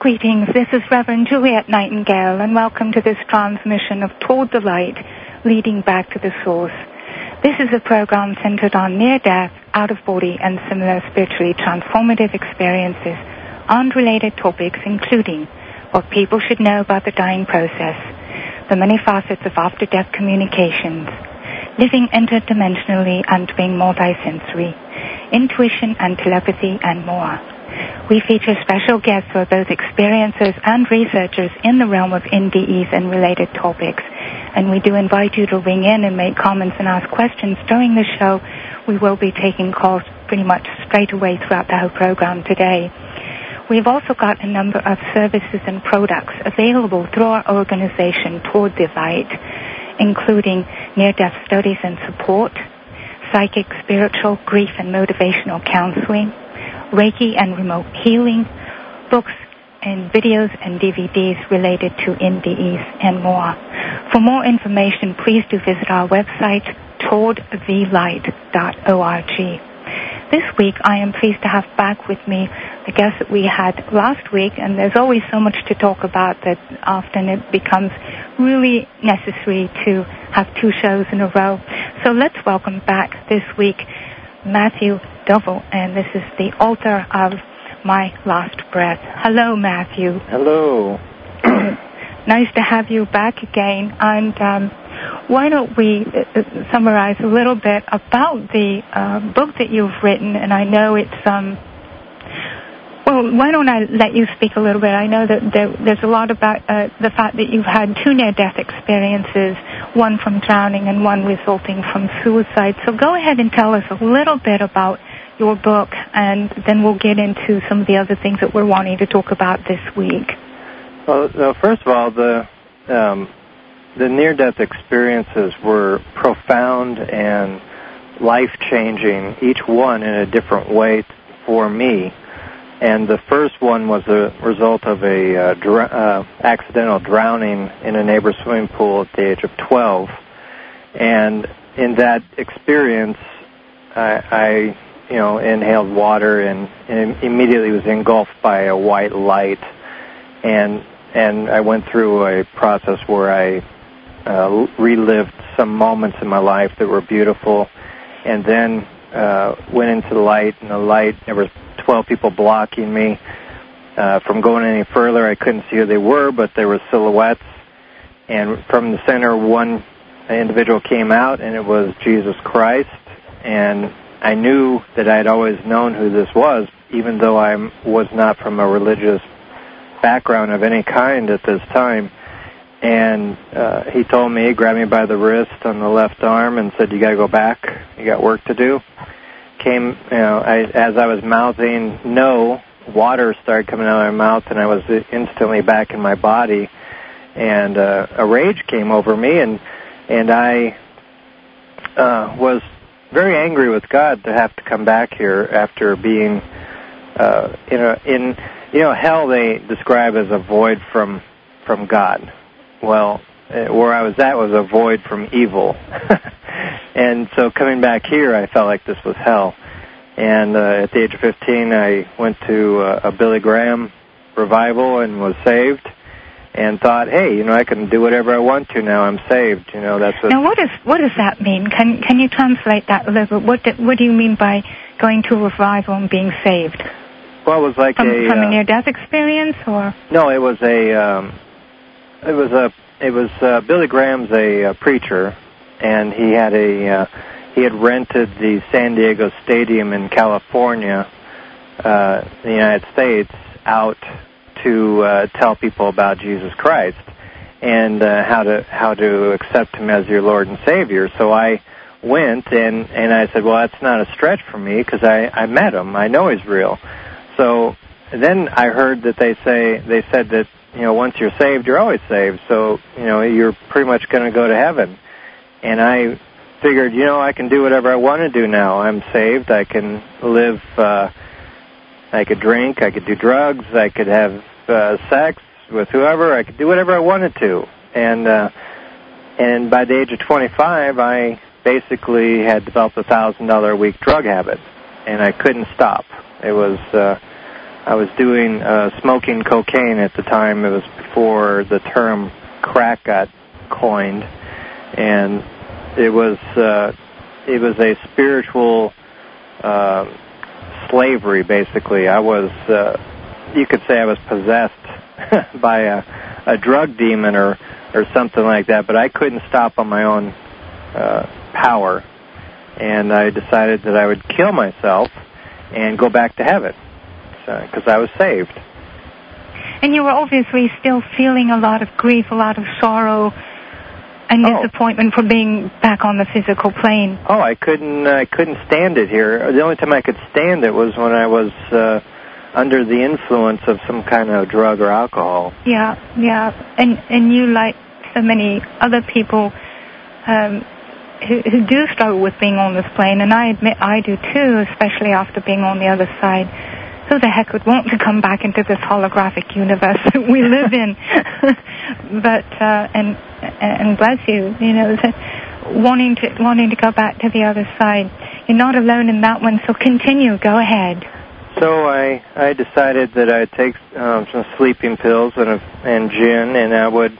Greetings, this is Reverend Juliet Nightingale, and welcome to this transmission of Toward the Light, Leading Back to the Source. This is a program centered on near-death, out-of-body, and similar spiritually transformative experiences on related topics, including what people should know about the dying process, the many facets of after-death communications, living interdimensionally and being multisensory, intuition and telepathy, and more. We feature special guests who are both experiencers and researchers in the realm of NDEs and related topics. And we do invite you to ring in and make comments and ask questions during the show. We will be taking calls pretty much straight away throughout the whole program today. We've also got a number of services and products available through our organization Toward the Light, including near-death studies and support, psychic, spiritual, grief, and motivational counseling, Reiki and remote healing, books and videos and DVDs related to NDEs, and more. For more information, please do visit our website, towardthelight.org. This week, I am pleased to have back with me the guest that we had last week, and there's always so much to talk about that often it becomes really necessary to have two shows in a row. So let's welcome back this week Matthew Dovell, and this is the Altar of My Last Breath. Hello, Matthew. Hello. Nice to have you back again. And why don't we summarize a little bit about the book that you've written? And I know it's well, why don't I let you speak a little bit? I know that there's a lot about the fact that you've had two near-death experiences, one from drowning and one resulting from suicide. So go ahead and tell us a little bit about your book, and then we'll get into some of the other things that we're wanting to talk about this week. Well, first of all, the near-death experiences were profound and life-changing, each one in a different way for me. And the first one was a result of a accidental drowning in a neighbor's swimming pool at the age of 12. And in that experience, I inhaled water and immediately was engulfed by a white light. And I went through a process where I relived some moments in my life that were beautiful, and then went into the light, and the light, there were 12 people blocking me from going any further. I couldn't see who they were, but there were silhouettes. And from the center, one individual came out, and it was Jesus Christ. And I knew that I had always known who this was, even though I was not from a religious background of any kind at this time. And he told me, grabbed me by the wrist on the left arm and said, "You got to go back. You got work to do." As I was mouthing no, water started coming out of my mouth, and I was instantly back in my body. And a rage came over me, and I was very angry with God to have to come back here after being in hell they describe as a void from God. Well, where I was at was a void from evil. And so coming back here, I felt like this was hell. And at the age of 15, I went to a Billy Graham revival and was saved, and thought, hey, I can do whatever I want to now. I'm saved. That's what. Now, what does that mean? Can you translate that a little bit? What do you mean by going to a revival and being saved? Well, it was like from a near-death experience, or no? It was Billy Graham's a preacher, and he had rented the San Diego Stadium in California, the United States, out to tell people about Jesus Christ and how to accept Him as your Lord and Savior. So I went and I said, well, that's not a stretch for me because I met Him. I know He's real. So then I heard that they said that once you're saved, you're always saved. So you're pretty much going to go to heaven. And I figured, I can do whatever I want to do now. I'm saved. I can live. I could drink. I could do drugs. I could have sex with whoever. I could do whatever I wanted to. And by the age of 25, I basically had developed a $1,000 a week drug habit, and I couldn't stop. It was I was doing smoking cocaine at the time. It was before the term crack got coined, and it was a spiritual slavery, basically. I was, you could say I was possessed by a drug demon or something like that, but I couldn't stop on my own power, and I decided that I would kill myself and go back to heaven because I was saved. And you were obviously still feeling a lot of grief, a lot of sorrow and disappointment for being back on the physical plane. Oh, I couldn't stand it here. The only time I could stand it was when I was under the influence of some kind of drug or alcohol. Yeah. And you, like so many other people who do struggle with being on this plane, and I admit I do too, especially after being on the other side. Who the heck would want to come back into this holographic universe that we live in? But and bless you, wanting to go back to the other side. You're not alone in that one, so continue. Go ahead. So I decided that I'd take some sleeping pills and gin, and I would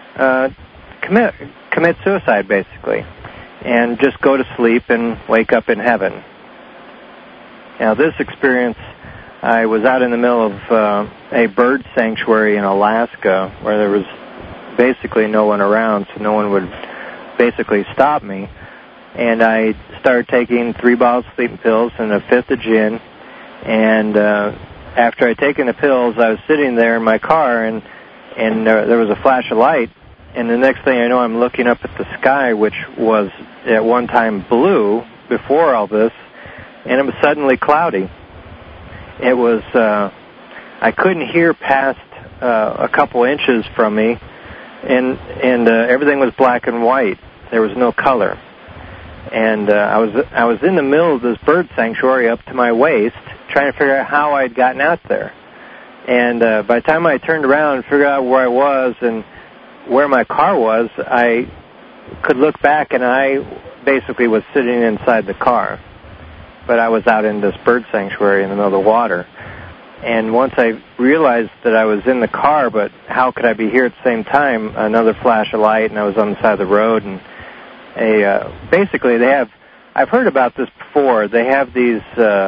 commit suicide, basically, and just go to sleep and wake up in heaven. Now, this experience, I was out in the middle of a bird sanctuary in Alaska where there was basically no one around, so no one would basically stop me. And I started taking 3 bottles of sleeping pills and a fifth of gin. And after I'd taken the pills, I was sitting there in my car, and there was a flash of light. And the next thing I know, I'm looking up at the sky, which was at one time blue before all this, and it was suddenly cloudy. It was, I couldn't hear past a couple inches from me, and everything was black and white. There was no color. And I was in the middle of this bird sanctuary up to my waist, trying to figure out how I'd gotten out there. And by the time I turned around and figured out where I was and where my car was, I could look back, and I basically was sitting inside the car. But I was out in this bird sanctuary in the middle of the water. And once I realized that I was in the car, but how could I be here at the same time, another flash of light, and I was on the side of the road. And basically they have, I've heard about this before, they have these,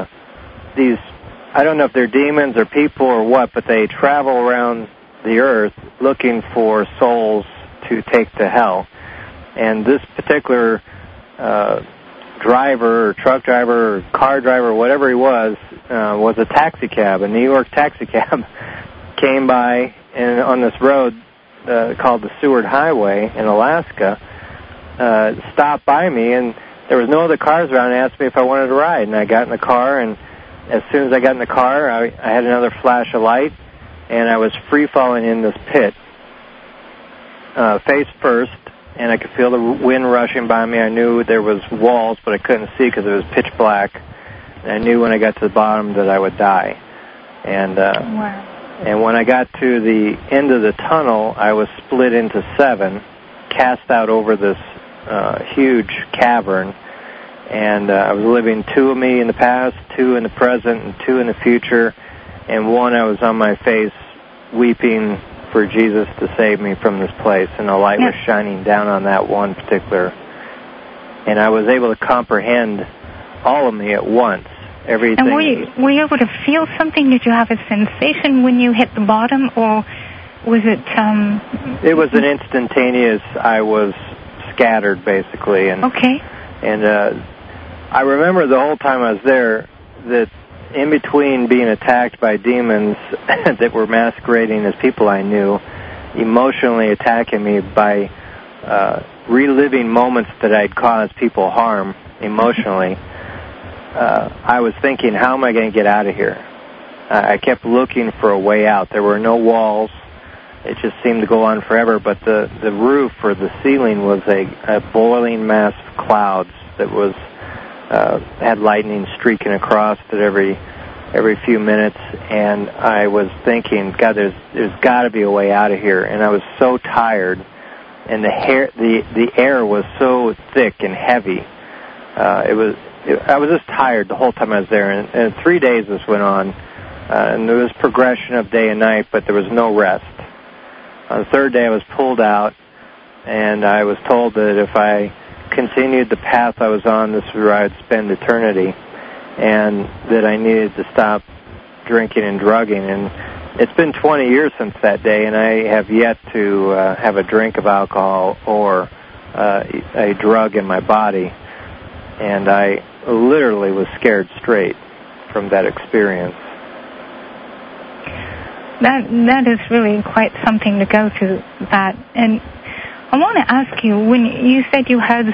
I don't know if they're demons or people or what, but they travel around the earth looking for souls to take to hell. And this particular driver or truck driver or car driver, whatever he was a taxi cab. A New York taxi cab came by and on this road called the Seward Highway in Alaska, stopped by me, and there was no other cars around, and asked me if I wanted to ride. And I got in the car, and as soon as I got in the car, I had another flash of light, and I was free-falling in this pit, face first, and I could feel the wind rushing by me. I knew there was walls, but I couldn't see because it was pitch black. And I knew when I got to the bottom that I would die. And and when I got to the end of the tunnel, I was split into 7, cast out over this huge cavern. And I was living 2 of me in the past, 2 in the present, and 2 in the future. And 1, I was on my face weeping for Jesus to save me from this place, and the light was shining down on that one particular. And I was able to comprehend all of me at once, everything. And were you able to feel something? Did you have a sensation when you hit the bottom, or was it... It was an instantaneous, I was scattered, basically. And, okay. And I remember the whole time I was there that in between being attacked by demons that were masquerading as people I knew, emotionally attacking me by reliving moments that I'd caused people harm emotionally, I was thinking, how am I going to get out of here? I kept looking for a way out. There were no walls. It just seemed to go on forever, but the roof or the ceiling was a boiling mass of clouds that was had lightning streaking across it every few minutes, and I was thinking, God, there's got to be a way out of here. And I was so tired, and the air was so thick and heavy. I was just tired the whole time I was there, and 3 days this went on. and there was progression of day and night, but there was no rest. On the third day, I was pulled out, and I was told that if I continued the path I was on, this is where I would spend eternity, and that I needed to stop drinking and drugging. And it's been 20 years since that day, and I have yet to have a drink of alcohol or a drug in my body. And I literally was scared straight from that experience. That is really quite something to go through that. And I want to ask you, when you said you had,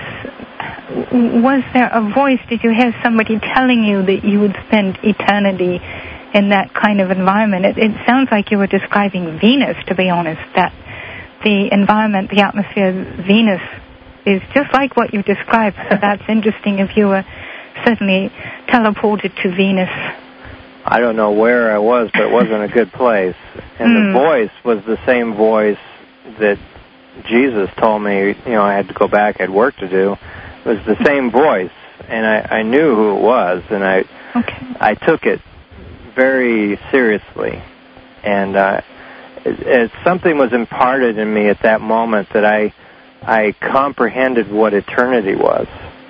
was there a voice, did you hear somebody telling you that you would spend eternity in that kind of environment? It sounds like you were describing Venus, to be honest, that the environment, the atmosphere of Venus is just like what you described. So that's interesting if you were suddenly teleported to Venus. I don't know where I was, but it wasn't a good place. And the voice was the same voice that Jesus told me, I had to go back, I had work to do. It was the same voice, and I knew who it was, and I took it very seriously. And something was imparted in me at that moment that I comprehended what eternity was.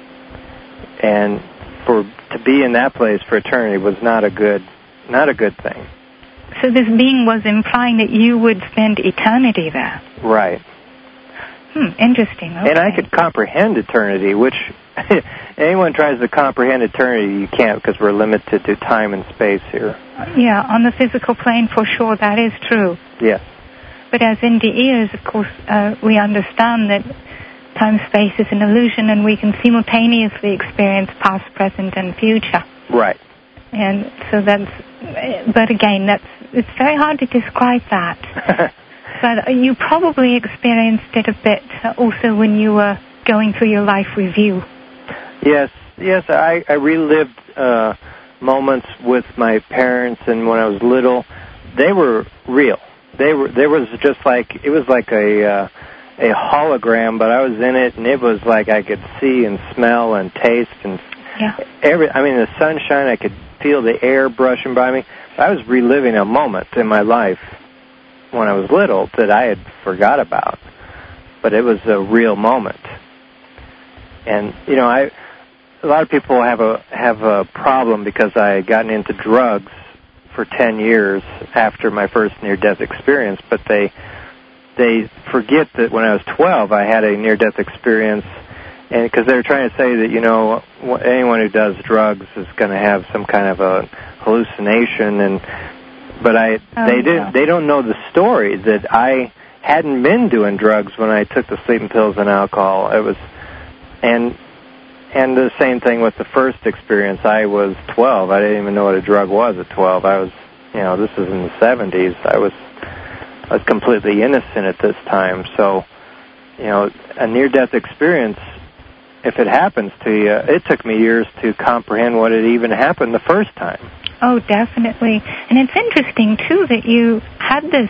And to be in that place for eternity was not a good thing. So this being was implying that you would spend eternity there. Right. Interesting. Okay. And I could comprehend eternity, which anyone tries to comprehend eternity, you can't, because we're limited to time and space here. Yeah, on the physical plane, for sure, that is true. Yes. But as NDEers, of course, we understand that time-space is an illusion, and we can simultaneously experience past, present, and future. Right. And so but again, it's very hard to describe that. But you probably experienced it a bit also when you were going through your life review. Yes, I relived moments with my parents, and when I was little, they were real. It was like a hologram, but I was in it, and it was like I could see and smell and taste and the sunshine, I could feel the air brushing by me. I was reliving a moment in my life when I was little that I had forgot about, but it was a real moment. And a lot of people have a problem because I had gotten into drugs for 10 years after my first near-death experience, but they forget that when I was 12, I had a near-death experience, and because they're trying to say that anyone who does drugs is going to have some kind of a hallucination, but they don't know the story that I hadn't been doing drugs when I took the sleeping pills and alcohol. It was, and the same thing with the first experience. I was 12. I didn't even know what a drug was at 12. I was, this is in the 70s. I was completely innocent at this time. So, a near-death experience, if it happens to you, it took me years to comprehend what had even happened the first time. Oh, definitely. And it's interesting, too, that you had this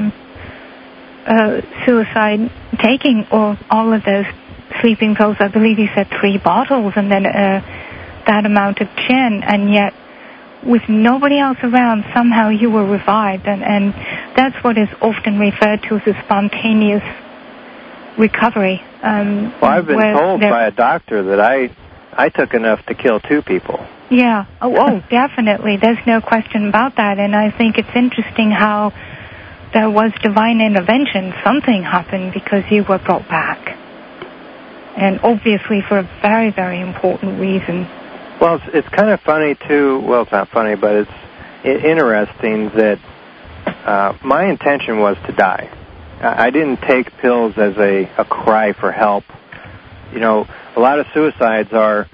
suicide, taking all of those sleeping pills. I believe you said 3 bottles, and then that amount of gin, and yet with nobody else around, somehow you were revived, and that's what is often referred to as a spontaneous recovery. Well, I've been told by a doctor that I took enough to kill 2 people. Yeah. Oh, definitely. There's no question about that, and I think it's interesting how there was divine intervention. Something happened because you were brought back, and obviously for a very, very important reason. Well, it's kind of funny, too. Well, it's not funny, but it's interesting that my intention was to die. I didn't take pills as a cry for help. A lot of suicides are,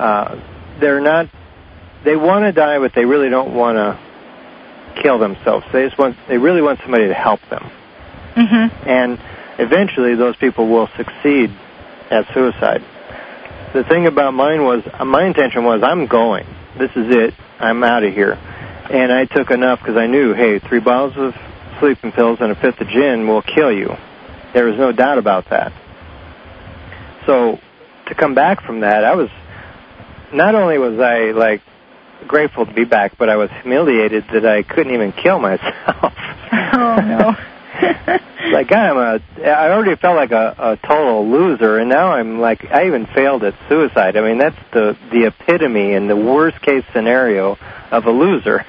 they want to die, but they really don't want to kill themselves. They really want somebody to help them. Mm-hmm. And eventually those people will succeed at suicide. The thing about mine was, my intention was, I'm going. This is it. I'm out of here. And I took enough because I knew, hey, 3 bottles of sleeping pills and a 5th of gin will kill you. There was no doubt about that. So to come back from that, not only was I grateful to be back, but I was humiliated that I couldn't even kill myself. Oh, no. Like, God, I already felt like a total loser, and now I'm like, I even failed at suicide. I mean, that's the epitome and the worst case scenario of a loser.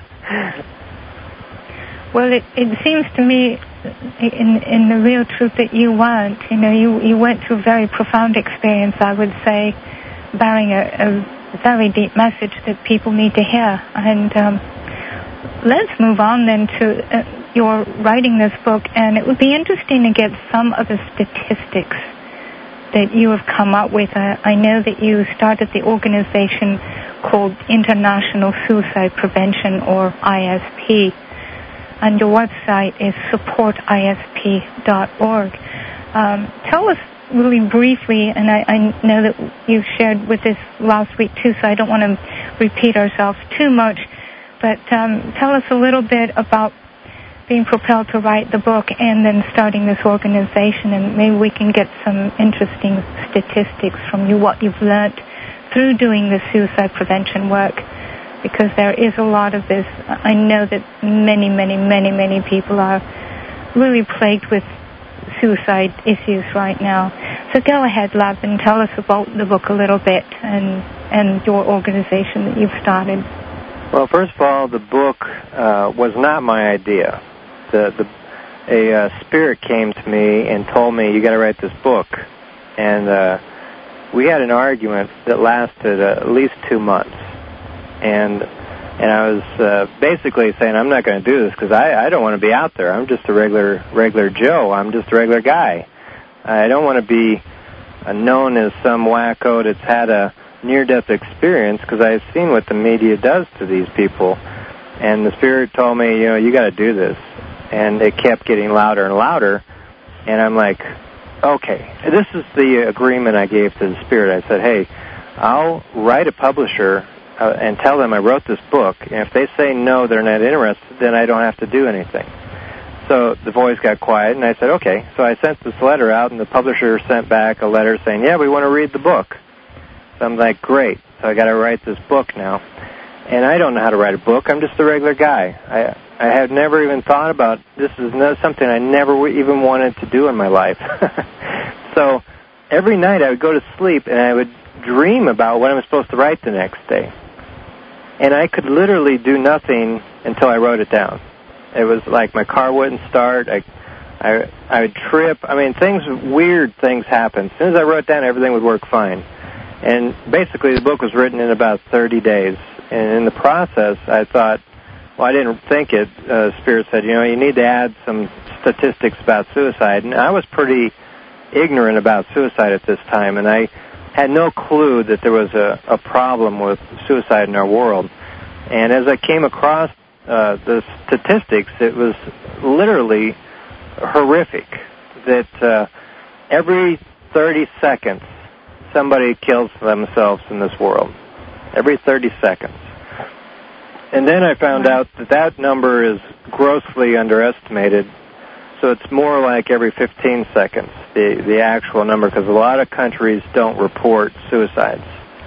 Well, it seems to me, in the real truth, that you weren't. You know, you went through a very profound experience, I would say, bearing a very deep message that people need to hear. And let's move on then to your writing this book, and it would be interesting to get some of the statistics that you have come up with. I know that you started the organization called International Suicide Prevention, or ISP, and your website is supportisp.org. Tell us really briefly, and I know that you shared with us last week too, so I don't want to repeat ourselves too much, but tell us a little bit about being propelled to write the book and then starting this organization, and maybe we can get some interesting statistics from you, what you've learned through doing the suicide prevention work, because there is a lot of this. I know that many people are really plagued with suicide issues right now. So go ahead, Lab, and tell us about the book a little bit and your organization that you've started. Well, first of all, the book was not my idea. A spirit came to me and told me, you got to write this book. And we had an argument that lasted at least 2 months. And I was basically saying, I'm not going to do this because I don't want to be out there. I'm just a regular Joe. I'm just a regular guy. I don't want to be known as some wacko that's had a near-death experience, because I've seen what the media does to these people. And the Spirit told me, you got to do this. And it kept getting louder and louder. And I'm like, okay, this is the agreement I gave to the Spirit. I said, hey, I'll write a publisher and tell them I wrote this book. And if they say no, they're not interested, then I don't have to do anything. So the voice got quiet, and I said, okay. So I sent this letter out, and the publisher sent back a letter saying, yeah, we want to read the book. So I'm like, great. So I got to write this book now. And I don't know how to write a book. I'm just a regular guy. I had never even thought about, this is something I never even wanted to do in my life. So every night I would go to sleep and I would dream about what I'm supposed to write the next day. And I could literally do nothing until I wrote it down. It was like my car wouldn't start. I would trip. I mean, weird things happened. As soon as I wrote it down, everything would work fine. And basically, the book was written in about 30 days. And in the process, I thought, well, I didn't think it. Spirit said, you need to add some statistics about suicide. And I was pretty ignorant about suicide at this time, and I had no clue that there was a problem with suicide in our world. And as I came across the statistics, it was literally horrific that every 30 seconds, somebody kills themselves in this world. Every 30 seconds. And then I found out that number is grossly underestimated. So it's more like every 15 seconds, the actual number, because a lot of countries don't report suicides.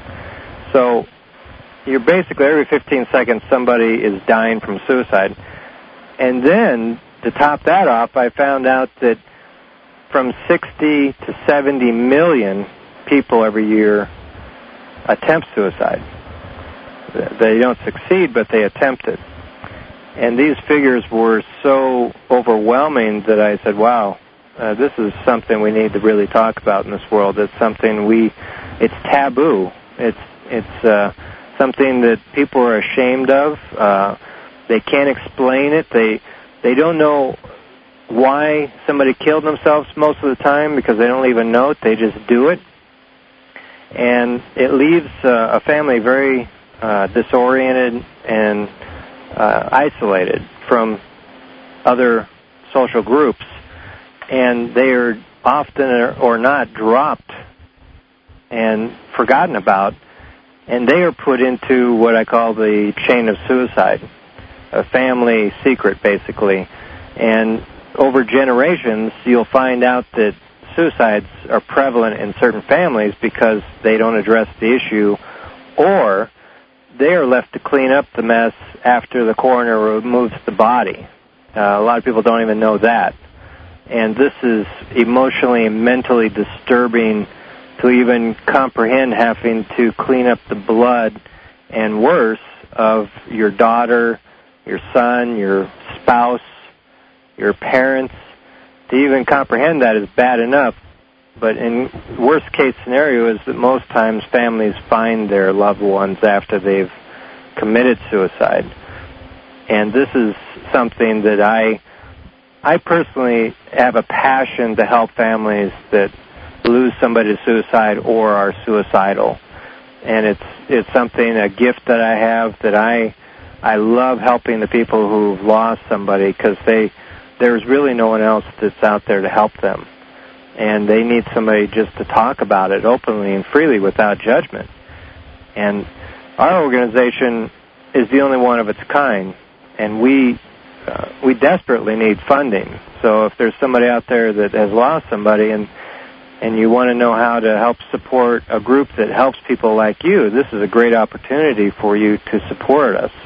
So you're basically, every 15 seconds, somebody is dying from suicide. And then, to top that off, I found out that from 60 to 70 million people every year attempt suicide. They don't succeed, but they attempt it. And these figures were so overwhelming that I said, wow, this is something we need to really talk about in this world. It's something it's taboo. It's something that people are ashamed of. They can't explain it. They don't know why somebody killed themselves most of the time, because they don't even know it. They just do it. And it leaves a family very disoriented and isolated from other social groups. And they are often or not dropped and forgotten about. And they are put into what I call the chain of suicide, a family secret, basically. And over generations, you'll find out that suicides are prevalent in certain families because they don't address the issue, or they are left to clean up the mess after the coroner removes the body. A lot of people don't even know that. And this is emotionally and mentally disturbing to even comprehend having to clean up the blood and worse of your daughter, your son, your spouse, your parents. To even comprehend that is bad enough. But in worst case scenario is that most times families find their loved ones after they've committed suicide. And this is something that I personally have a passion to help families that lose somebody to suicide or are suicidal. And it's something, a gift that I have, that I love helping the people who've lost somebody, because there's really no one else that's out there to help them. And they need somebody just to talk about it openly and freely without judgment. And our organization is the only one of its kind, and we desperately need funding. So if there's somebody out there that has lost somebody and you want to know how to help support a group that helps people like you, this is a great opportunity for you to support us.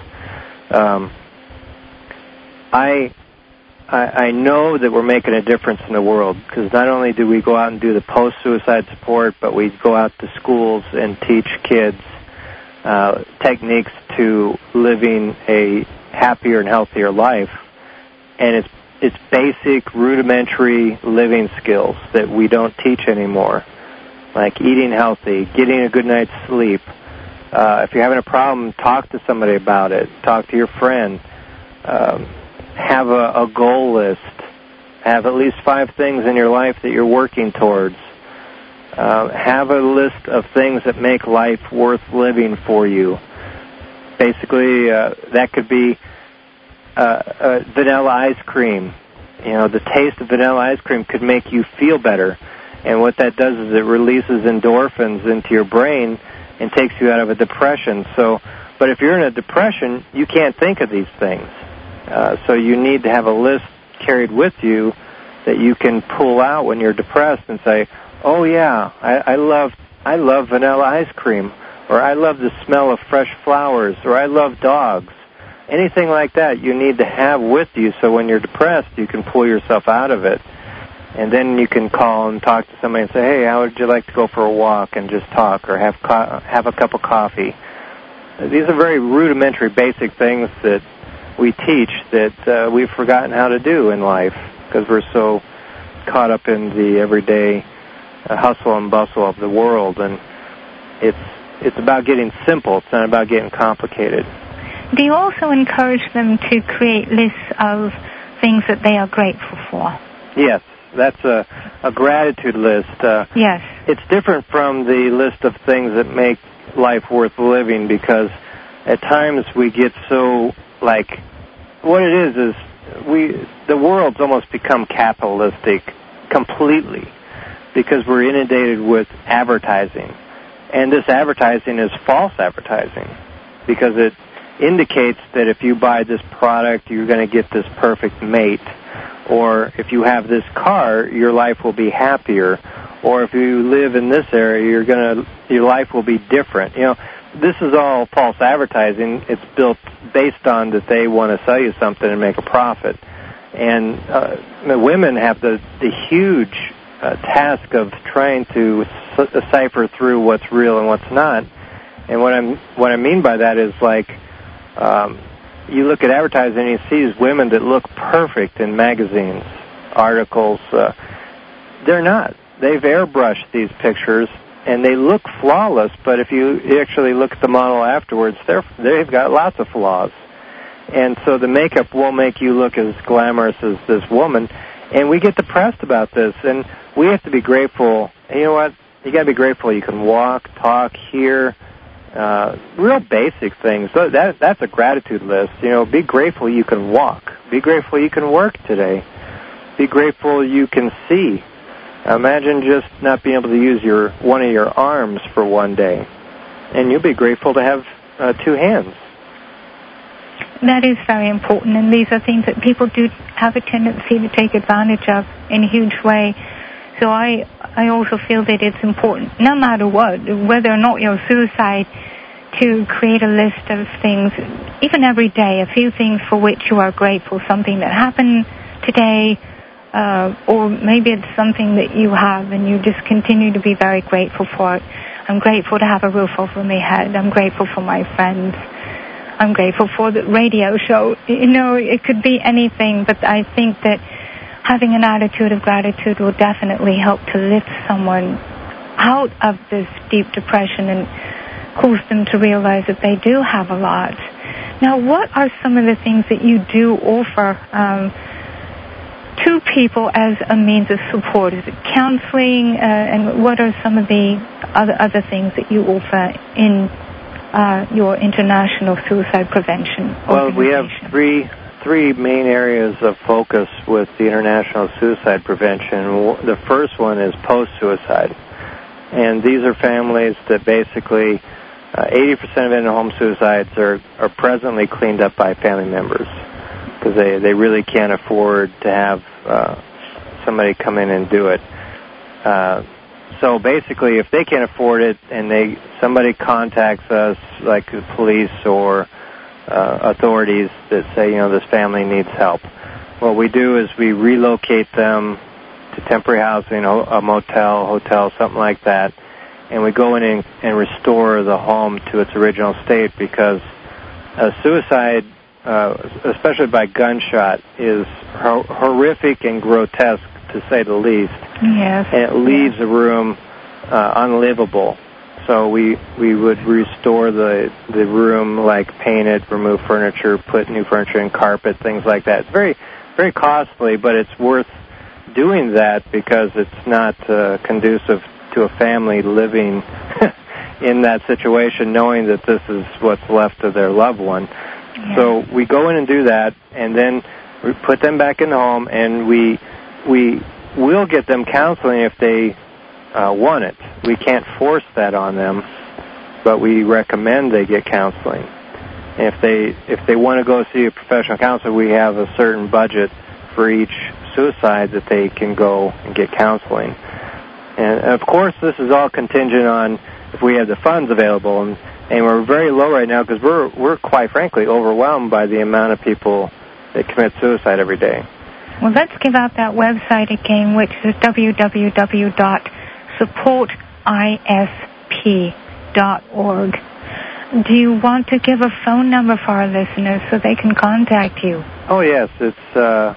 I know that we're making a difference in the world, because not only do we go out and do the post-suicide support, but we go out to schools and teach kids techniques to living a happier and healthier life. And it's basic, rudimentary living skills that we don't teach anymore, like eating healthy, getting a good night's sleep. If you're having a problem, talk to somebody about it. Talk to your friend. Have a goal list. Have at least 5 things in your life that you're working towards. Have a list of things that make life worth living for you. Basically, that could be vanilla ice cream. You know, the taste of vanilla ice cream could make you feel better. And what that does is it releases endorphins into your brain and takes you out of a depression. But if you're in a depression, you can't think of these things. So you need to have a list carried with you that you can pull out when you're depressed and say, oh yeah, I love vanilla ice cream, or I love the smell of fresh flowers, or I love dogs. Anything like that you need to have with you, so when you're depressed you can pull yourself out of it. And then you can call and talk to somebody and say, hey, how would you like to go for a walk and just talk, or have a cup of coffee? These are very rudimentary, basic things that we teach that we've forgotten how to do in life, because we're so caught up in the everyday hustle and bustle of the world. And it's about getting simple. It's not about getting complicated. Do you also encourage them to create lists of things that they are grateful for? Yes, that's a gratitude list. Yes. It's different from the list of things that make life worth living, because at times we get so, like, what it is the world's almost become capitalistic completely, because we're inundated with advertising. And this advertising is false advertising, because it indicates that if you buy this product, you're going to get this perfect mate. Or if you have this car, your life will be happier. Or if you live in this area, your life will be different. You know, this is all false advertising. It's built based on that they want to sell you something and make a profit. And women have the huge task of trying to decipher through what's real and what's not. And what I mean by that is, like, you look at advertising and you see these women that look perfect in magazines, articles. They're not. They've airbrushed these pictures, and they look flawless, but if you actually look at the model afterwards, they've got lots of flaws. And so the makeup won't make you look as glamorous as this woman. And we get depressed about this, and we have to be grateful. And you know what? You got to be grateful you can walk, talk, hear, real basic things. So that's a gratitude list. You know, be grateful you can walk. Be grateful you can work today. Be grateful you can see. Imagine just not being able to use one of your arms for one day, and you'll be grateful to have 2 hands. That is very important, and these are things that people do have a tendency to take advantage of in a huge way. So I also feel that it's important, no matter what, whether or not you're suicide, to create a list of things, even every day, a few things for which you are grateful, something that happened today, or maybe it's something that you have and you just continue to be very grateful for it. I'm grateful to have a roof over my head. I'm grateful for my friends. I'm grateful for the radio show. You know, it could be anything, but I think that having an attitude of gratitude will definitely help to lift someone out of this deep depression and cause them to realize that they do have a lot. Now, what are some of the things that you do offer to people as a means of support? Is it counseling, and what are some of the other things that you offer in your international suicide prevention organization? Well, we have three main areas of focus with the international suicide prevention. The first one is post-suicide, and these are families that basically 80% of in-home suicides are presently cleaned up by family members because they really can't afford to have somebody come in and do it. So basically, if they can't afford it and somebody contacts us, like the police or authorities that say, you know, this family needs help, what we do is we relocate them to temporary housing, a motel, hotel, something like that, and we go in and restore the home to its original state, because suicide, especially by gunshot, is horrific and grotesque, to say the least. Yes. And it leaves a room unlivable. So we would restore the room, like paint it, remove furniture, put new furniture and carpet, things like that. It's very, very costly, but it's worth doing that because it's not conducive to a family living in that situation, knowing that this is what's left of their loved one. Yeah. So we go in and do that, and then we put them back in the home, and we will get them counseling if they want it. We can't force that on them, but we recommend they get counseling. And if they want to go see a professional counselor, we have a certain budget for each suicide that they can go and get counseling. And of course, this is all contingent on if we have the funds available, and we're very low right now because we're quite frankly overwhelmed by the amount of people that commit suicide every day. Well, let's give out that website again, which is www.supportisp.org. Do you want to give a phone number for our listeners so they can contact you? Oh yes, it's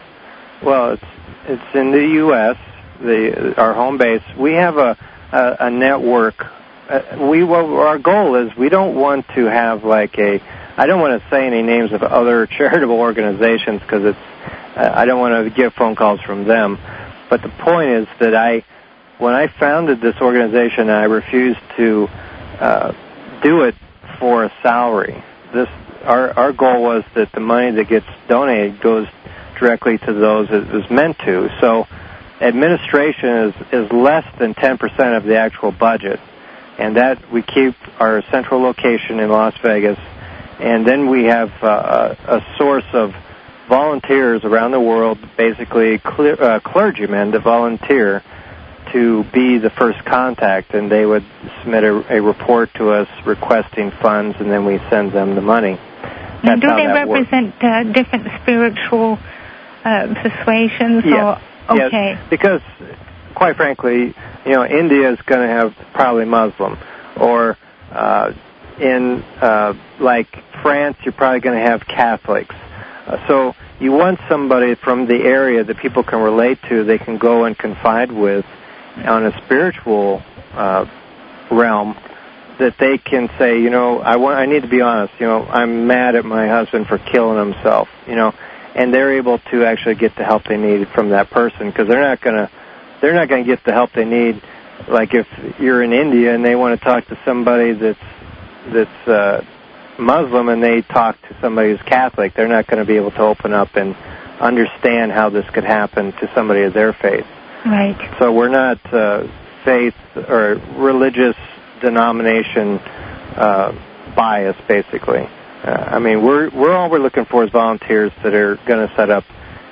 in the U.S. Our home base. We have a network. Our goal is we don't want to have I don't want to say any names of other charitable organizations because I don't want to get phone calls from them. But the point is that when I founded this organization, I refused to do it for a salary. Our goal was that the money that gets donated goes directly to those it was meant to. So administration is less than 10% of the actual budget, and that we keep our central location in Las Vegas, and then we have a source of volunteers around the world, basically clergymen that volunteer to be the first contact, and they would submit a report to us requesting funds, and then we send them the money. And do they represent different spiritual persuasions? Yes. Or okay? Yes, because quite frankly, India is going to have probably Muslim, or in like France, you're probably going to have Catholics. So you want somebody from the area that people can relate to, they can go and confide with on a spiritual realm, that they can say, I need to be honest, I'm mad at my husband for killing himself, and they're able to actually get the help they need from that person, because they're not going to get the help they need. Like if you're in India and they want to talk to somebody that's Muslim and they talk to somebody who's Catholic, they're not going to be able to open up and understand how this could happen to somebody of their faith. Right. So we're not faith or religious denomination biased, basically. We're all we're looking for is volunteers that are going to set up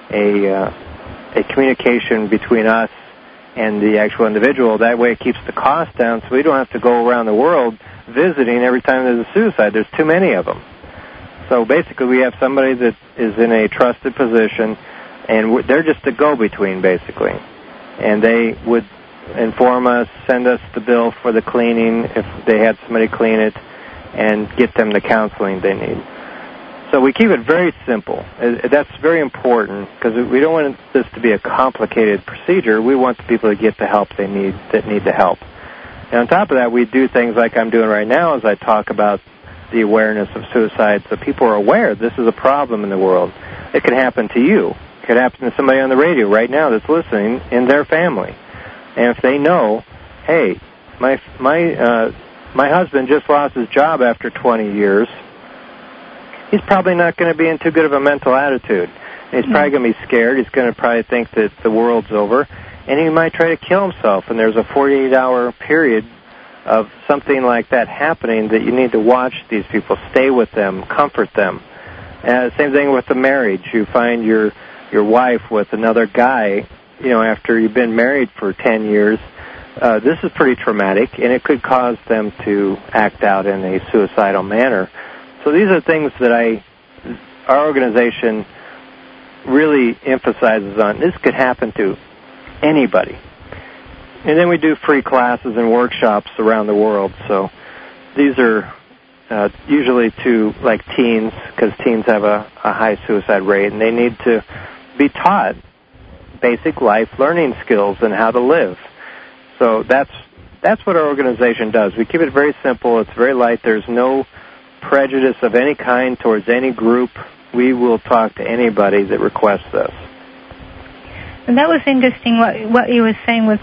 a communication between us and the actual individual. That way it keeps the cost down, so we don't have to go around the world visiting every time there's a suicide. There's too many of them. So basically we have somebody that is in a trusted position, and they're just a go-between, basically. And they would inform us, send us the bill for the cleaning if they had somebody clean it, and get them the counseling they need. So we keep it very simple. That's very important because we don't want this to be a complicated procedure. We want the people to get the help they need that need the help. And on top of that, we do things like I'm doing right now as I talk about the awareness of suicide so people are aware this is a problem in the world. It could happen to you. It could happen to somebody on the radio right now that's listening in their family. And if they know, hey, my husband just lost his job after 20 years, he's probably not going to be in too good of a mental attitude. He's probably going to be scared. He's going to probably think that the world's over, and he might try to kill himself. And there's a 48-hour period of something like that happening that you need to watch these people, stay with them, comfort them. And same thing with the marriage. You find your wife with another guy, after you've been married for 10 years. This is pretty traumatic, and it could cause them to act out in a suicidal manner. So these are things that our organization really emphasizes on. This could happen to anybody. And then we do free classes and workshops around the world. So these are usually to teens, because teens have a high suicide rate, and they need to be taught basic life learning skills and how to live. So that's what our organization does. We keep it very simple. It's very light. There's no prejudice of any kind towards any group. We will talk to anybody that requests us. And that was interesting what you were saying with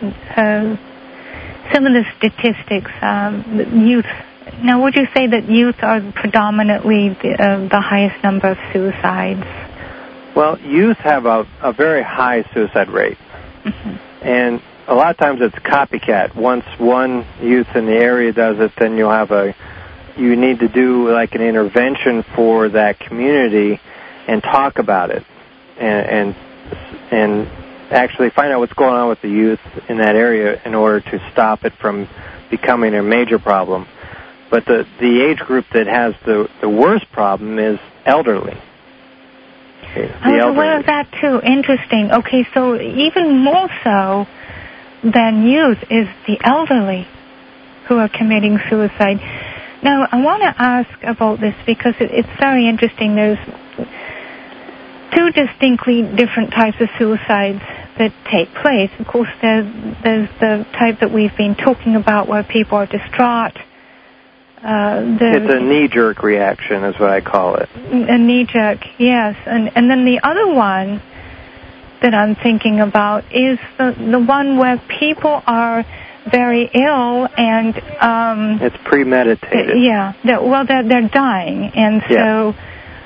some of the statistics, youth. Now, would you say that youth are predominantly the highest number of suicides? Well, youth have a very high suicide rate. Mm-hmm. And a lot of times it's copycat. Once one youth in the area does it, then you need to do an intervention for that community and talk about it and actually find out what's going on with the youth in that area in order to stop it from becoming a major problem. But the age group that has the worst problem is elderly. I was aware of that too. Interesting. Okay, so even more so than youth is the elderly who are committing suicide. Now, I want to ask about this because it's very interesting. There's two distinctly different types of suicides that take place. Of course, there's the type that we've been talking about where people are distraught. It's a knee-jerk reaction is what I call it. A knee-jerk, yes. And then the other one that I'm thinking about is the one where people are very ill and it's premeditated. Yeah. They're dying, and so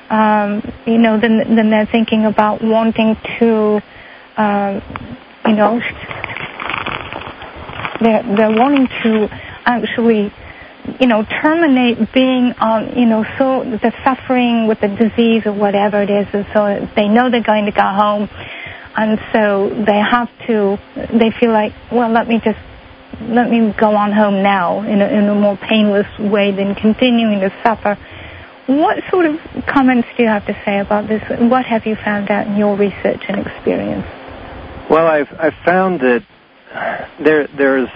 then they're thinking about wanting to they're wanting to actually terminate being on so the suffering with the disease or whatever it is, and so they know they're going to go home, and so they feel like, well, let me go on home now in a more painless way than continuing to suffer. What sort of comments do you have to say about this? What have you found out in your research and experience? Well, I've found that there's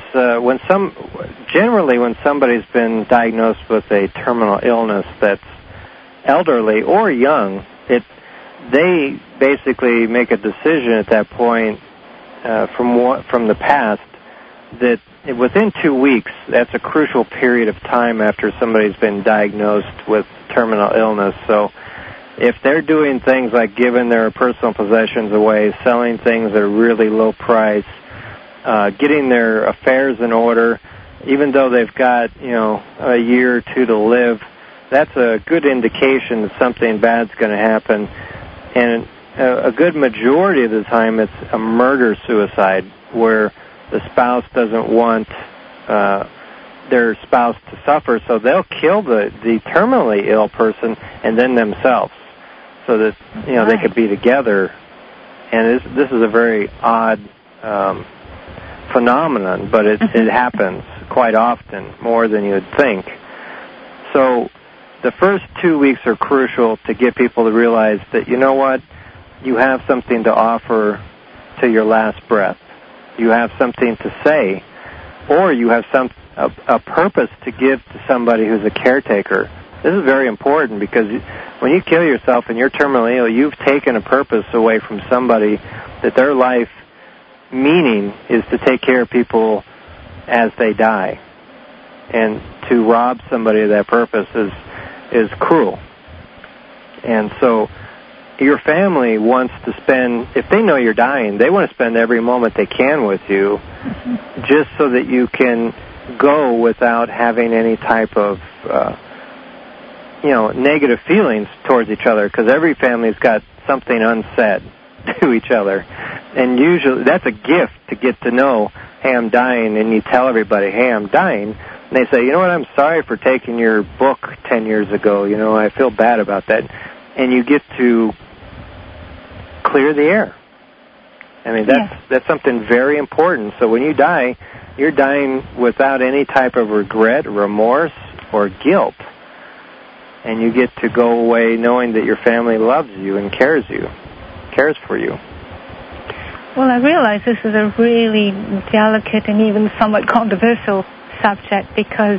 when somebody's been diagnosed with a terminal illness that's elderly or young, they basically make a decision at that point from the past that within 2 weeks, that's a crucial period of time after somebody's been diagnosed with terminal illness. So if they're doing things like giving their personal possessions away, selling things at a really low price, getting their affairs in order, even though they've got, a year or two to live, that's a good indication that something bad's going to happen. And a good majority of the time it's a murder-suicide where the spouse doesn't want their spouse to suffer, so they'll kill the terminally ill person and then themselves so that, they could be together. And this is a very odd phenomenon, but it happens quite often, more than you'd think. So the first 2 weeks are crucial to get people to realize that, you know what, you have something to offer to your last breath. You have something to say, or you have a purpose to give to somebody who's a caretaker. This is very important because when you kill yourself and you're terminally ill, you've taken a purpose away from somebody that their life meaning is to take care of people as they die. And to rob somebody of that purpose is cruel. And so your family wants to spend, if they know you're dying, they want to spend every moment they can with you, just so that you can go without having any type of negative feelings towards each other, because every family's got something unsaid to each other. And usually that's a gift to get to know, hey, I'm dying, and you tell everybody, hey, I'm dying. And they say, you know what, I'm sorry for taking your book 10 years ago. You know, I feel bad about that. And you get to clear the air. I mean, that's something very important. So when you die, you're dying without any type of regret, remorse, or guilt. And you get to go away knowing that your family loves you and cares for you. Well, I realize this is a really delicate and even somewhat controversial subject because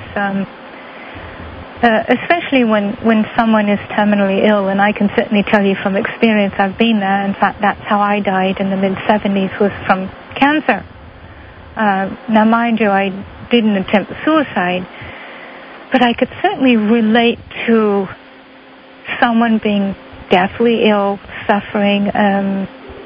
especially when someone is terminally ill, and I can certainly tell you from experience, I've been there. In fact, that's how I died in the mid-70s, was from cancer. Now, mind you, I didn't attempt suicide, but I could certainly relate to someone being deathly ill, suffering, and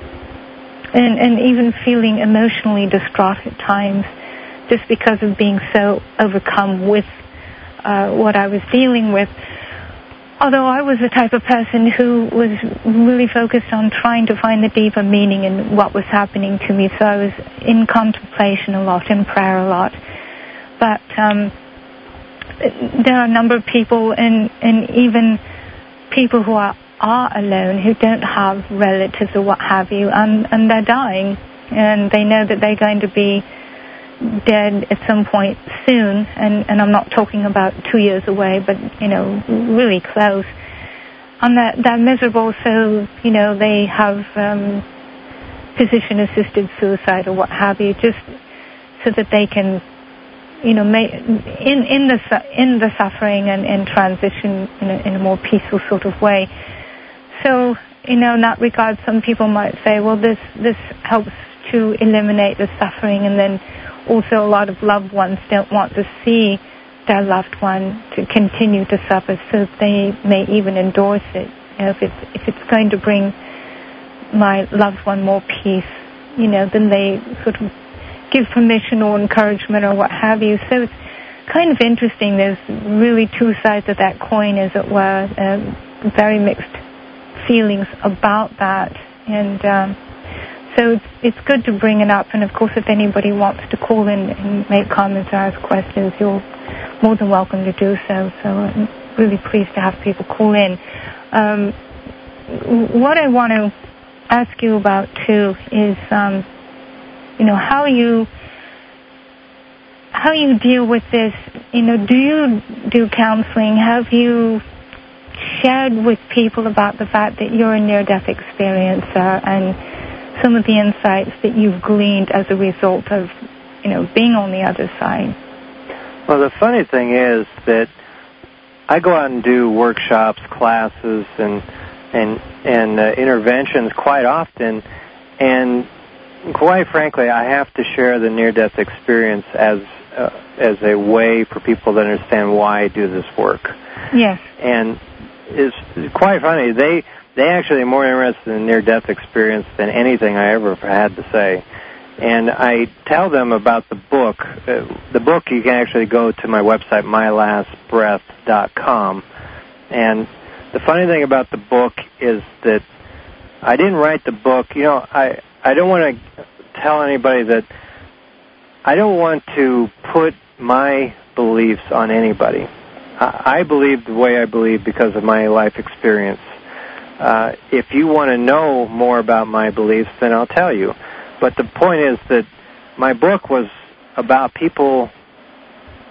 even feeling emotionally distraught at times, just because of being so overcome with what I was dealing with. Although I was the type of person who was really focused on trying to find the deeper meaning in what was happening to me, so I was in contemplation a lot, in prayer a lot. But there are a number of people, and even people who are alone, who don't have relatives or what have you, and they're dying, and they know that they're going to be dead at some point soon, and I'm not talking about 2 years away, but, really close. And they're miserable, so, they have physician-assisted suicide or what have you, just so that they can, make, in the suffering and transition in a more peaceful sort of way. So, in that regard, some people might say, well, this helps to eliminate the suffering, and then also a lot of loved ones don't want to see their loved one to continue to suffer, so they may even endorse it. If it's going to bring my loved one more peace, then they sort of give permission or encouragement or what have you. So it's kind of interesting. There's really two sides of that coin, as it were, very mixed feelings about that. And so it's good to bring it up. And, of course, if anybody wants to call in and make comments or ask questions, you're more than welcome to do so. So I'm really pleased to have people call in. What I want to ask you about, too, is, how you deal with this. Do you do counseling? Have you shared with people about the fact that you're a near-death experiencer and some of the insights that you've gleaned as a result of, being on the other side? Well, the funny thing is that I go out and do workshops, classes, and interventions quite often, and quite frankly, I have to share the near-death experience as a way for people to understand why I do this work. Yes. And it's quite funny. They actually are more interested in near-death experience than anything I ever had to say. And I tell them about the book. The book, you can actually go to my website, mylastbreath.com. And the funny thing about the book is that I didn't write the book. I don't want to tell anybody that I don't want to put my beliefs on anybody. I believe the way I believe because of my life experience. If you want to know more about my beliefs, then I'll tell you. But the point is that my book was about people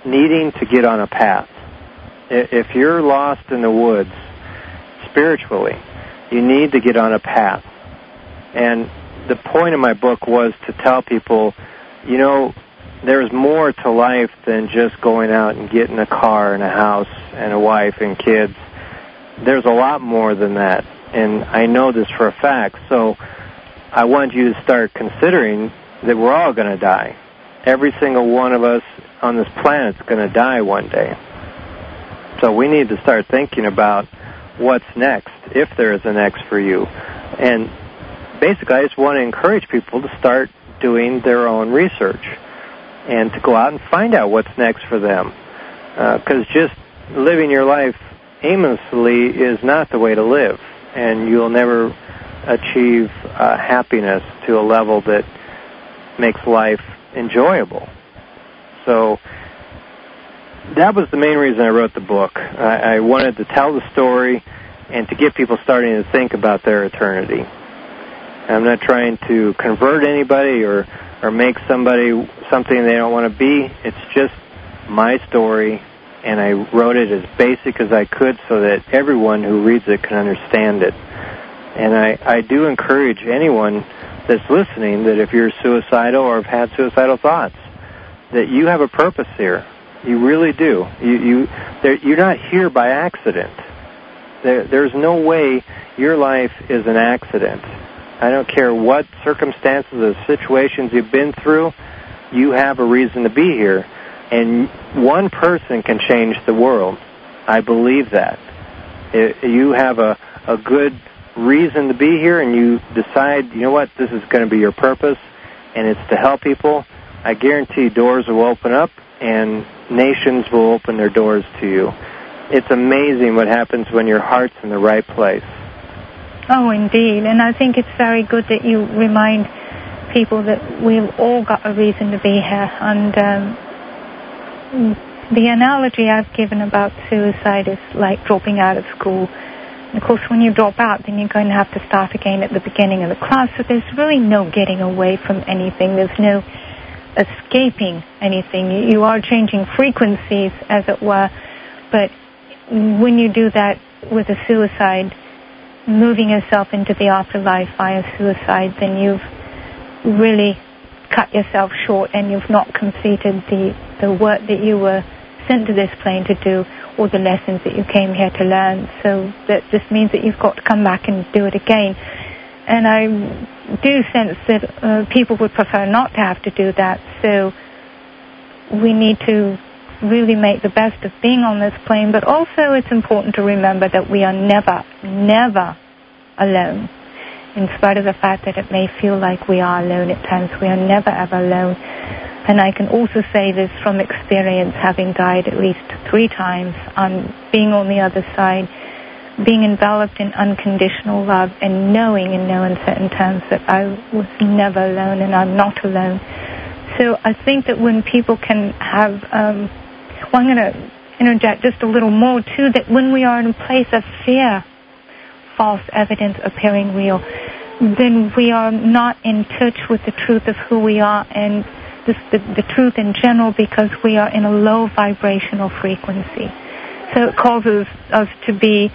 needing to get on a path. If you're lost in the woods spiritually, you need to get on a path. And the point of my book was to tell people, you know, there's more to life than just going out and getting a car and a house and a wife and kids. There's a lot more than that, and I know this for a fact. So I want you to start considering that we're all going to die. Every single one of us on this planet is going to die one day. So we need to start thinking about what's next, if there is a next for you. And basically, I just want to encourage people to start doing their own research and to go out and find out what's next for them. Because just living your life aimlessly is not the way to live, and you'll never achieve happiness to a level that makes life enjoyable. So that was the main reason I wrote the book. I wanted to tell the story and to get people starting to think about their eternity. I'm not trying to convert anybody or make somebody something they don't want to be. It's just my story, and I wrote it as basic as I could so that everyone who reads it can understand it. And I do encourage anyone that's listening that if you're suicidal or have had suicidal thoughts, that you have a purpose here. You really do. You're not here by accident. There's no way your life is an accident. I don't care what circumstances or situations you've been through, you have a reason to be here. And one person can change the world. I believe that. You have a good reason to be here and you decide, you know what, this is going to be your purpose and it's to help people, I guarantee doors will open up and nations will open their doors to you. It's amazing what happens when your heart's in the right place. Oh, indeed. And I think it's very good that you remind people that we've all got a reason to be here. And the analogy I've given about suicide is like dropping out of school. And of course, when you drop out, then you're going to have to start again at the beginning of the class. So there's really no getting away from anything. There's no escaping anything. You are changing frequencies, as it were. But when you do that with a suicide, moving yourself into the afterlife via suicide, then you've really cut yourself short and you've not completed the work that you were sent to this plane to do or the lessons that you came here to learn. So that just means that you've got to come back and do it again. And I do sense that people would prefer not to have to do that. So we need to really make the best of being on this plane, but also it's important to remember that we are never, never alone. In spite of the fact that it may feel like we are alone at times, we are never, ever alone. And I can also say this from experience, having died at least 3 times, being on the other side, being enveloped in unconditional love and knowing in no uncertain terms that I was never alone and I'm not alone. So I think that when people can have, I'm going to interject just a little more too, that when we are in a place of fear, false evidence appearing real, then we are not in touch with the truth of who we are and the truth in general, because we are in a low vibrational frequency. So it causes us to be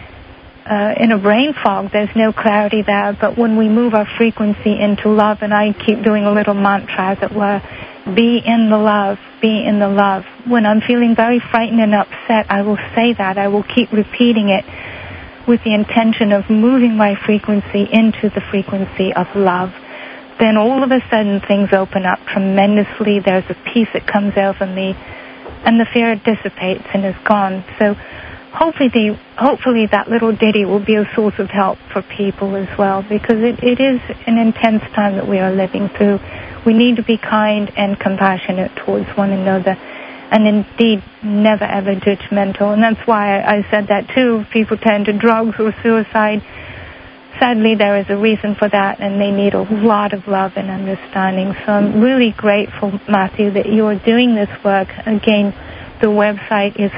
in a brain fog. There's no clarity there. But when we move our frequency into love, and I keep doing a little mantra, as it were, be in the love, be in the love. When I'm feeling very frightened and upset, I will say that. I will keep repeating it with the intention of moving my frequency into the frequency of love. Then all of a sudden things open up tremendously. There's a peace that comes over me, and the fear dissipates and is gone. So hopefully that little ditty will be a source of help for people as well, because it is an intense time that we are living through. We need to be kind and compassionate towards one another, and indeed never ever judgmental. And that's why I said that too. If people turn to drugs or suicide, sadly there is a reason for that, and they need a lot of love and understanding. So I'm really grateful, Matthew, that you are doing this work. Again, the website is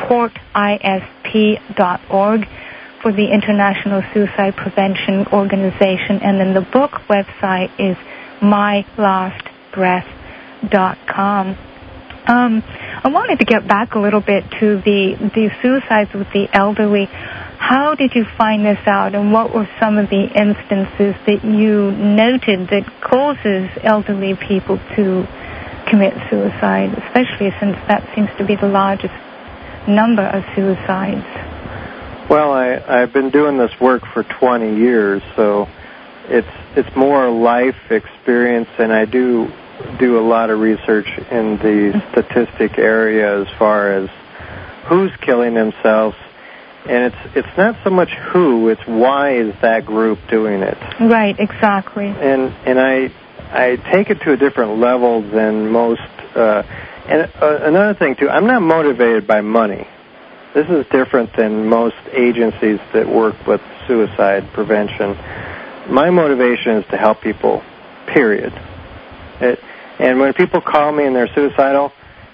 supportisp.org for the International Suicide Prevention Organization, and then the book website is mylastbreath.com. I wanted to get back a little bit to the suicides with the elderly. How did you find this out, and what were some of the instances that you noted that causes elderly people to commit suicide, especially since that seems to be the largest number of suicides? Well, I've been doing this work for 20 years, so it's more life experience, and I do a lot of research in the statistic area as far as who's killing themselves, and it's not so much who, it's why is that group doing it. Right, exactly. And I take it to a different level than most. And another thing, too, I'm not motivated by money. This is different than most agencies that work with suicide prevention. My motivation is to help people, period. And when people call me and they're suicidal,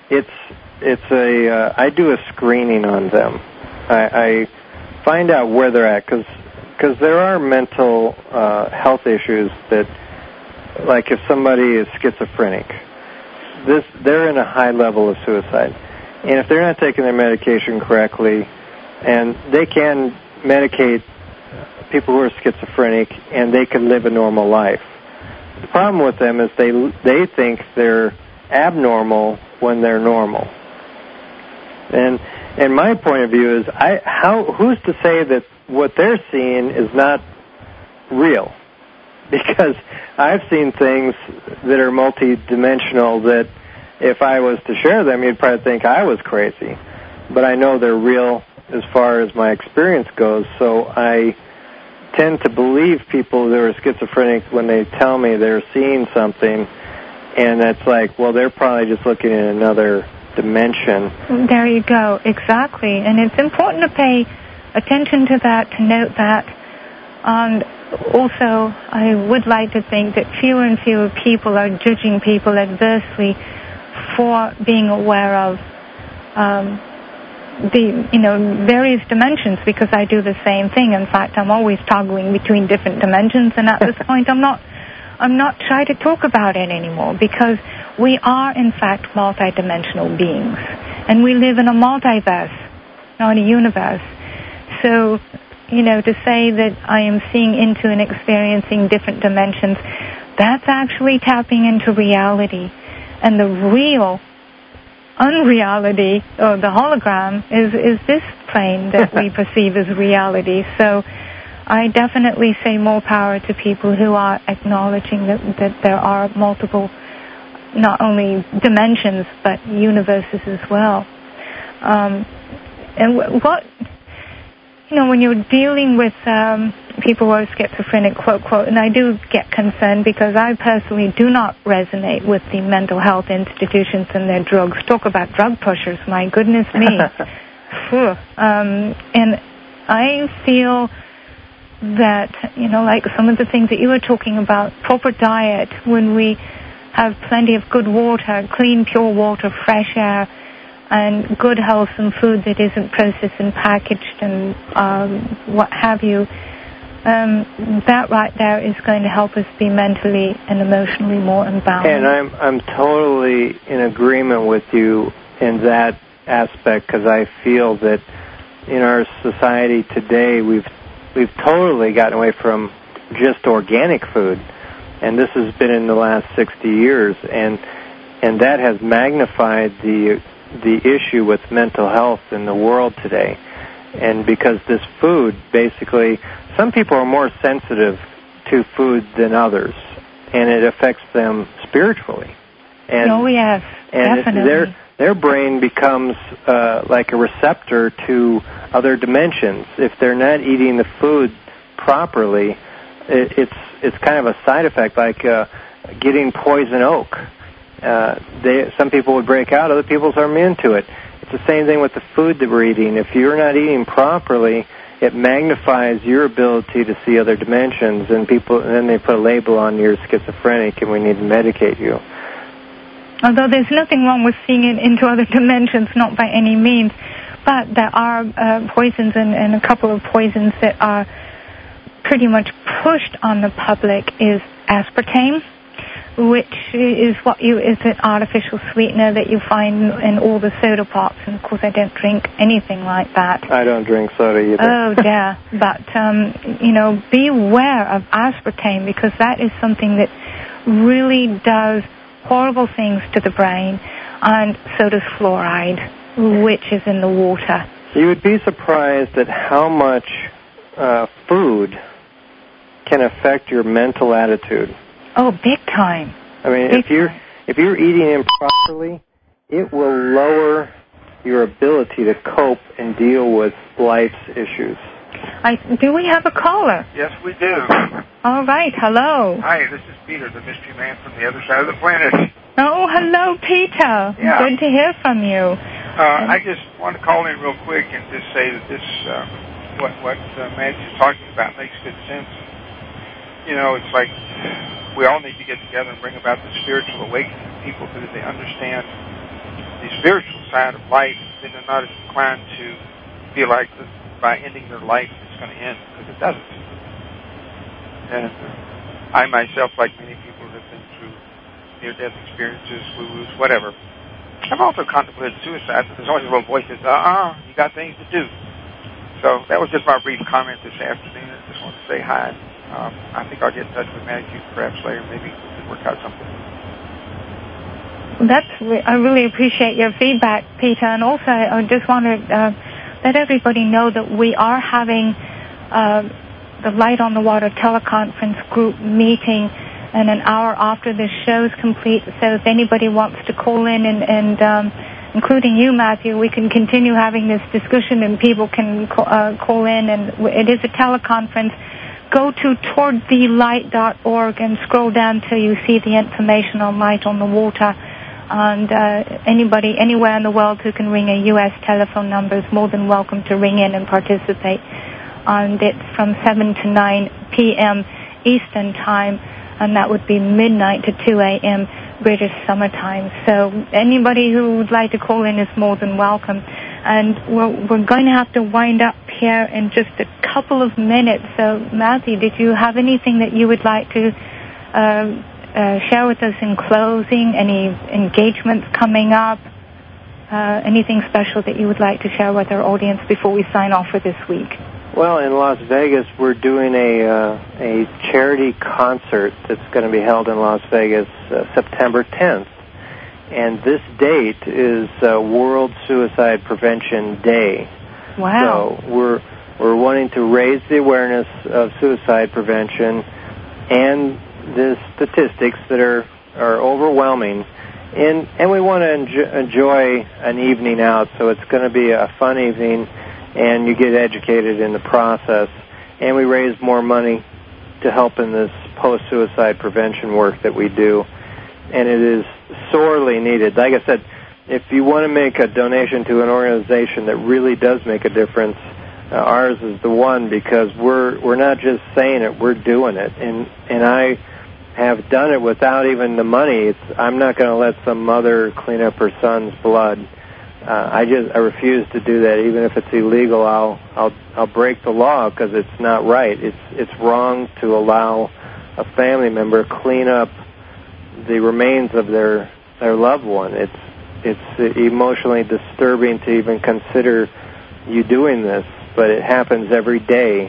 I do a screening on them. I find out where they're at, because there are mental health issues that, like if somebody is schizophrenic, they're in a high level of suicide. And if they're not taking their medication correctly, and they can medicate people who are schizophrenic, and they can live a normal life. The problem with them is they think they're abnormal when they're normal. And my point of view is, who's to say that what they're seeing is not real? Because I've seen things that are multidimensional that if I was to share them, you'd probably think I was crazy. But I know they're real as far as my experience goes, so I tend to believe people that are schizophrenic when they tell me they're seeing something, and it's like, well, they're probably just looking at another dimension. There you go, exactly. And it's important to pay attention to that, to note that. And also, I would like to think that fewer and fewer people are judging people adversely for being aware of the various dimensions, because I do the same thing. In fact, I'm always toggling between different dimensions, and at this point I'm not trying to talk about it anymore, because we are in fact multidimensional beings, and we live in a multiverse, not a universe. So, to say that I am seeing into and experiencing different dimensions, that's actually tapping into reality. And the real unreality, or the hologram, is this plane that we perceive as reality. So I definitely say more power to people who are acknowledging that there are multiple, not only dimensions, but universes as well. And when you're dealing with people who are schizophrenic, quote, quote, and I do get concerned because I personally do not resonate with the mental health institutions and their drugs. Talk about drug pushers, my goodness me. And I feel that, like some of the things that you were talking about, proper diet, when we have plenty of good water, clean, pure water, fresh air, and good, wholesome food that isn't processed and packaged and what have you, that right there is going to help us be mentally and emotionally more imbalanced. And I'm totally in agreement with you in that aspect, because I feel that in our society today we've totally gotten away from just organic food, and this has been in the last 60 years, and that has magnified the issue with mental health in the world today. And because this food, basically, some people are more sensitive to food than others, and it affects them spiritually. And, oh, yes, and definitely. Their brain becomes like a receptor to other dimensions. If they're not eating the food properly, it's kind of a side effect, like getting poison oak. Some people would break out, other people are immune to it. It's the same thing with the food that we're eating. If you're not eating properly, it magnifies your ability to see other dimensions, and then they put a label on you're schizophrenic and we need to medicate you. Although there's nothing wrong with seeing it into other dimensions, not by any means, but there are poisons and a couple of poisons that are pretty much pushed on the public is aspartame. which is an artificial sweetener that you find in all the soda pops. And, of course, I don't drink anything like that. I don't drink soda either. Oh, yeah. But, beware of aspartame, because that is something that really does horrible things to the brain, and so does fluoride, which is in the water. You would be surprised at how much food can affect your mental attitude. Oh, big time. I mean, if you're eating improperly, it will lower your ability to cope and deal with life's issues. Do we have a caller? Yes, we do. All right, hello. Hi, this is Peter, the mystery man from the other side of the planet. Oh, hello, Peter. Yeah. Good to hear from you. I just want to call in real quick and just say that this, what Madge is talking about makes good sense. You know, it's like we all need to get together and bring about the spiritual awakening of people, because if they understand the spiritual side of life, then they're not as inclined to feel like by ending their life it's going to end, because it doesn't. And I myself, like many people, have been through near-death experiences, woo-woos, whatever. I've also contemplated suicide, but there's always a little voice that says, you got things to do. So that was just my brief comment this afternoon. I just wanted to say hi. I think I'll get in touch with Matthew perhaps later. Maybe we can work out something. I really appreciate your feedback, Peter. And also, I just want to let everybody know that we are having the Light on the Water teleconference group meeting and an hour after this show is complete. So if anybody wants to call in and including you, Matthew, we can continue having this discussion and people can call in. And it is a teleconference. Go to towardthelight.org and scroll down till you see the information on Light on the Water. And anybody anywhere in the world who can ring a U.S. telephone number is more than welcome to ring in and participate. And it's from 7 to 9 p.m. Eastern Time, and that would be midnight to 2 a.m. British Summer Time. So anybody who would like to call in is more than welcome. And we're going to have to wind up here in just a couple of minutes. So, Matthew, did you have anything that you would like to share with us in closing? Any engagements coming up? Anything special that you would like to share with our audience before we sign off for this week? Well, in Las Vegas, we're doing a charity concert that's going to be held in Las Vegas September 10th. And this date is World Suicide Prevention Day. Wow. So we're wanting to raise the awareness of suicide prevention and the statistics that are overwhelming. And we want to enjoy an evening out, so it's going to be a fun evening, and you get educated in the process. And we raise more money to help in this post-suicide prevention work that we do. And it is sorely needed. Like I said, if you want to make a donation to an organization that really does make a difference, ours is the one, because we're not just saying it, we're doing it. And I have done it without even the money. I'm not going to let some mother clean up her son's blood. I refuse to do that. Even if it's illegal, I'll break the law, because it's not right. It's wrong to allow a family member clean up the remains of their loved one. It's emotionally disturbing to even consider you doing this, but it happens every day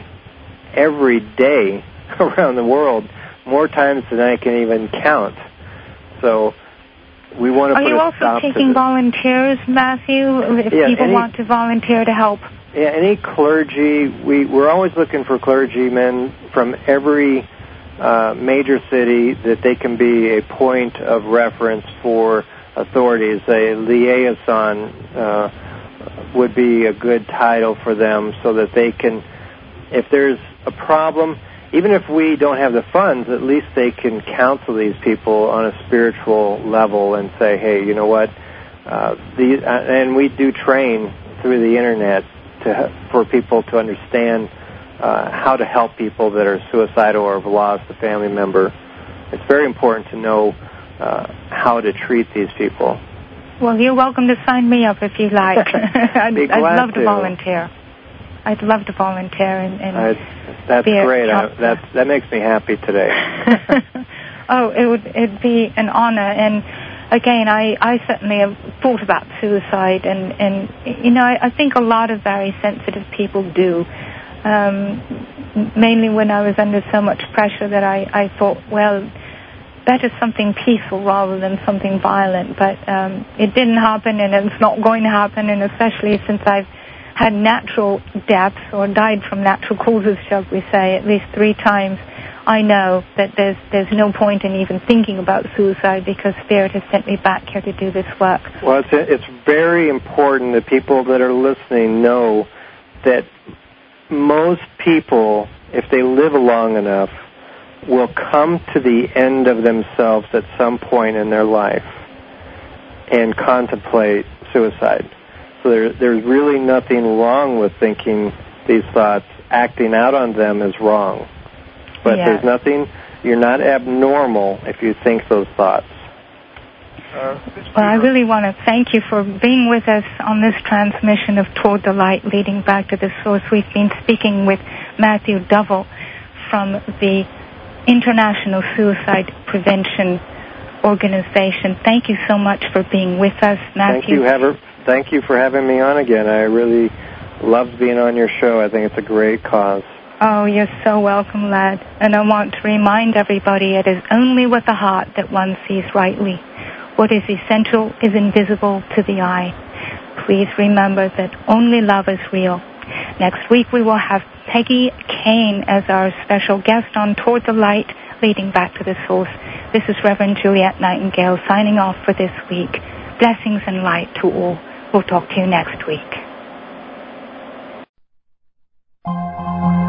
around the world, more times than I can even count. So we want to put a stop to this. Are you also taking volunteers, Matthew, if people want to volunteer to help? Yeah, any clergy. We're always looking for clergymen from every major city that they can be a point of reference for authorities. A liaison would be a good title for them, so that they can, if there's a problem, even if we don't have the funds, at least they can counsel these people on a spiritual level and say, hey, you know what, and we do train through the internet for people to understand how to help people that are suicidal or have lost a family member. It's very important to know how to treat these people. Well, you're welcome to sign me up if you like. I'd love to volunteer. I'd love to volunteer. That's great. That makes me happy today. It'd be an honor. And again, I certainly have thought about suicide, and I think a lot of very sensitive people do. Mainly when I was under so much pressure that I thought, well, better something peaceful rather than something violent. But it didn't happen, and it's not going to happen, and especially since I've had natural deaths or died from natural causes, shall we say, at least 3 times, I know that there's no point in even thinking about suicide because Spirit has sent me back here to do this work. Well, it's very important that people that are listening know that most people, if they live long enough, will come to the end of themselves at some point in their life and contemplate suicide. So there's really nothing wrong with thinking these thoughts. Acting out on them is wrong. But there's nothing, you're not abnormal if you think those thoughts. Well, I really want to thank you for being with us on this transmission of Toward the Light, leading back to the source. We've been speaking with Matthew Dovell from the International Suicide Prevention Organization. Thank you so much for being with us, Matthew. Thank you for having me on again. I really loved being on your show. I think it's a great cause. Oh, you're so welcome, lad. And I want to remind everybody it is only with the heart that one sees rightly. What is essential is invisible to the eye. Please remember that only love is real. Next week we will have Peggy Kane as our special guest on Toward the Light, leading back to the source. This is Reverend Juliet Nightingale signing off for this week. Blessings and light to all. We'll talk to you next week.